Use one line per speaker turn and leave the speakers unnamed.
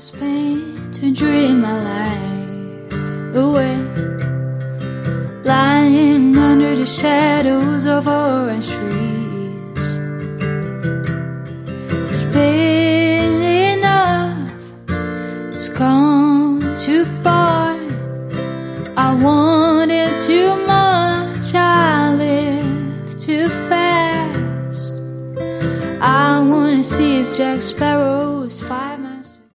Spain to dream my life away, lying under the shadows of orange trees. It's been enough, it's gone too far. I wanted too much, I lived too fast. I wanna see it's Jack Sparrow